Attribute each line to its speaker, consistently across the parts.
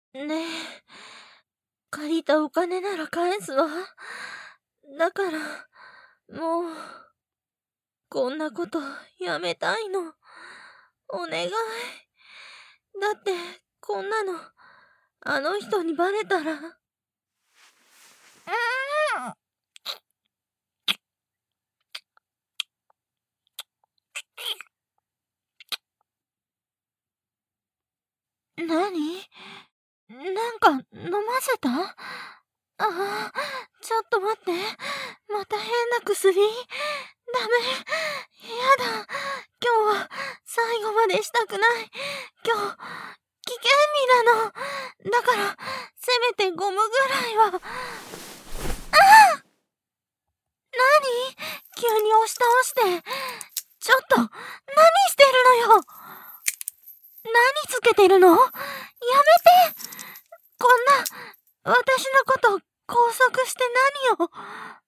Speaker 1: ねえ、借りたお金なら返すわ。だから、もう、こんなことやめたいの。お願い。だって、こんなの、あの人にバレたら。なに？なんか飲ませた？ああ、ちょっと待って。また変な薬？ダメ。やだ。今日は最後までしたくない。今日、危険日なの。だから、せめてゴムぐらいは。なに？急に押し倒して。ちょっと、何してるのよ。何つけてるの？やめて。こんな、私のこと拘束して何を。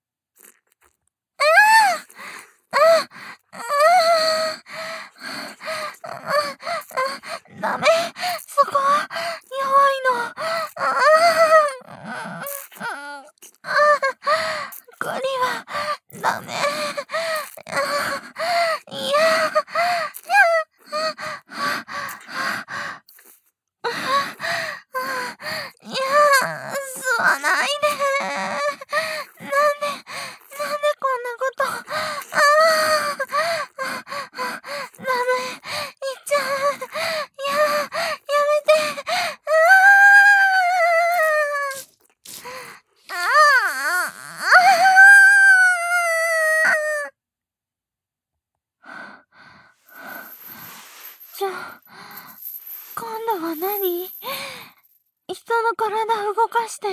Speaker 1: ダメ。そこは弱いの。これはダメ。いや。いや、吸わないで。なんでこんなこと。ダメ。行っちゃう。やめて。じゃあ、今度は何？人の体動かして。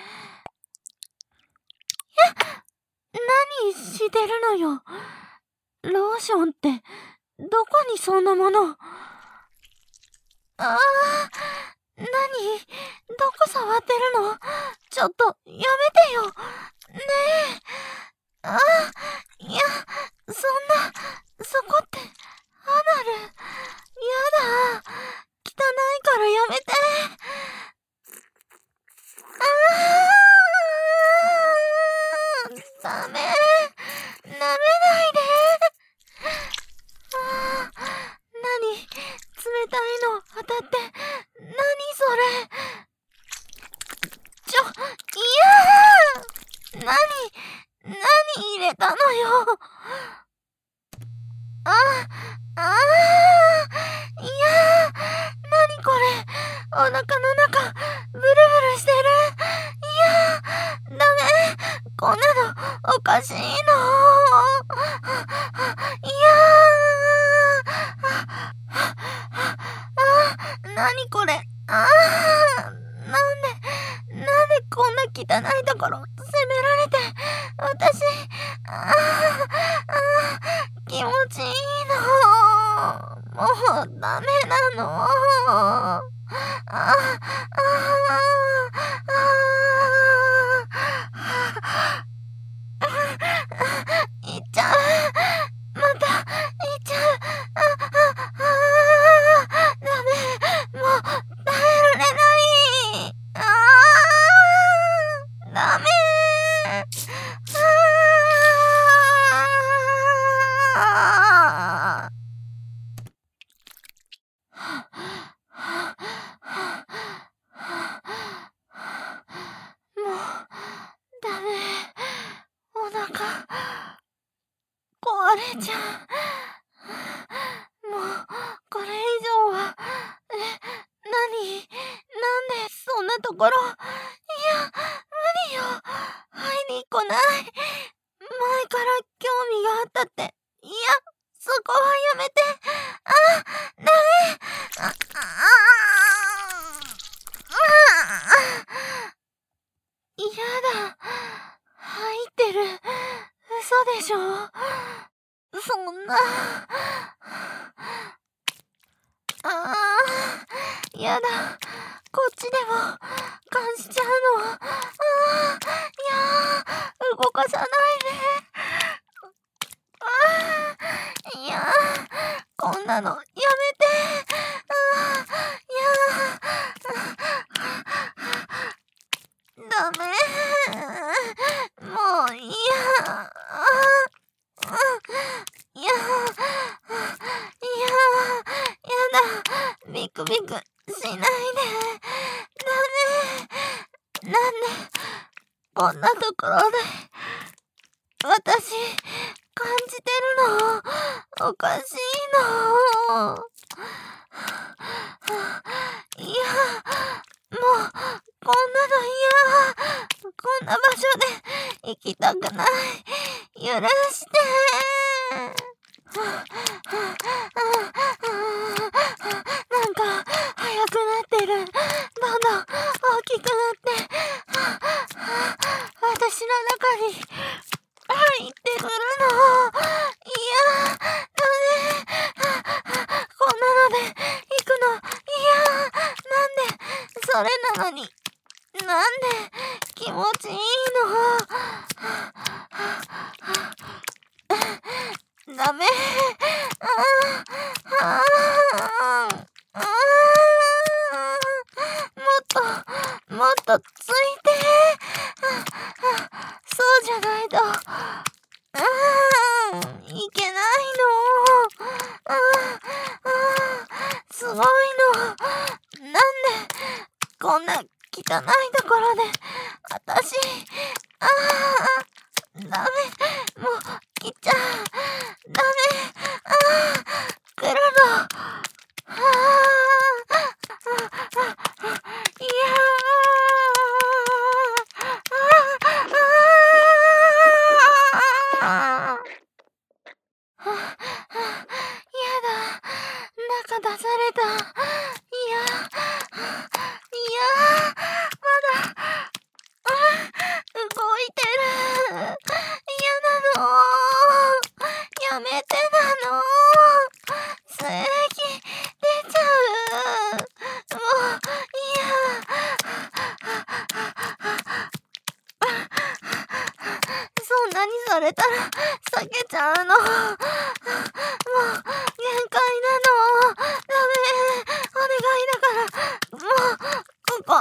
Speaker 1: 何してるのよ。ローションって、どこにそんなもの。何？どこ触ってるの？ちょっと、やめてよ。ねえ。いや、そんな、そこって、アナル。やだ。汚いからやめて。ダメ。舐めないで。何？冷たいの当たって。何それ。いやー。何入れたのよ。いやー。何これ。お腹の中、ブルブルしてる。いやー。ダメ。こんなの、おかしいの。いやー。何これ。なんでこんな汚いところ責められて、私、気持ちいいの。もうダメなの。行っちゃう。また行っちゃう。ダメ。もう耐えられない。ダメ。もうダメ。お腹壊れちゃう。もうこれ以上は。なんでそんなところ。いや、無理よ。入りこない。前から興味があったって。いや、そこはやめて。ダメ。やだ。入ってる。嘘でしょ。そんな。やだ。こっちでも感じちゃうの。いやー、動かさないで。いやー、こんなのやめて。 ビクビクしないで。なんでこんなところで私感じてるの？おかしいの。いや、もうこんなの嫌。こんな場所で行きたくない。許して。なんか速くなってる。どんどん大きくなって、私の中に入ってくるの。いや、ダメ。こんなので行くの。いや、なんでそれなのに、なんで気持ちいいの。ダメ。もっとついて。そうじゃないといけないの。すごいの。なんでこんな汚いところで私ダメ。もう来ちゃダメ。来るの。いややだ。中出された。いや、まだ動いてる。嫌なの。やめてなの。唾液出ちゃう。もうそんなにされたら避けちゃうの。もう限界なの。ダメ。お願いだから。もうここ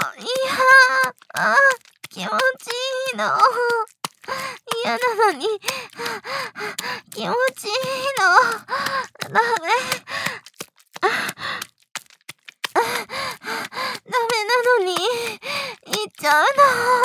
Speaker 1: 気持ちいいの。嫌なのに気持ちいいの。ダメ。ダメなのに行っちゃうの。